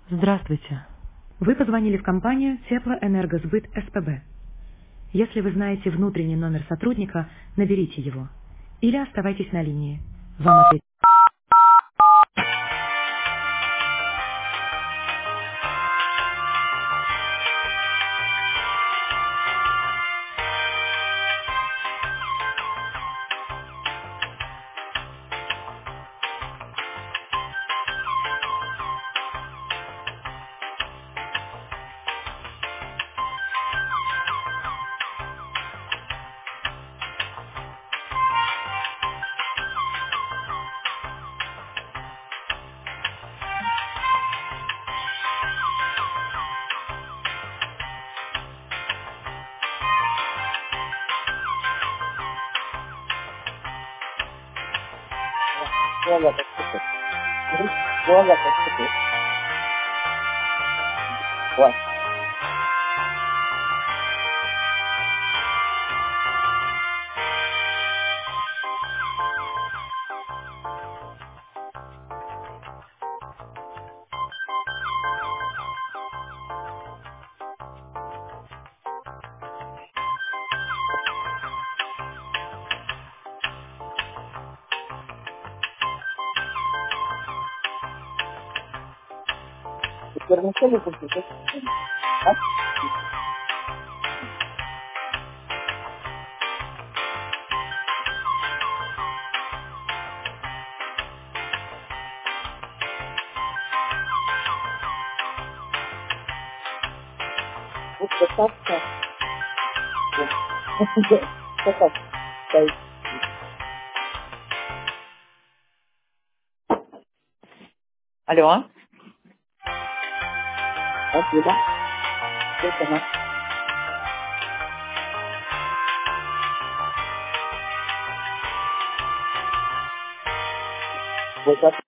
Здравствуйте. Вы позвонили в компанию Теплоэнергосбыт СПБ. Если вы знаете внутренний номер сотрудника, наберите его. Или оставайтесь на линии. Вам ответят. Voilà, parce que voilà, parce que ouais. Теперь мы что выпустим? А? Вот так. Вот так. Алло. Спасибо. Слышно. Вот так.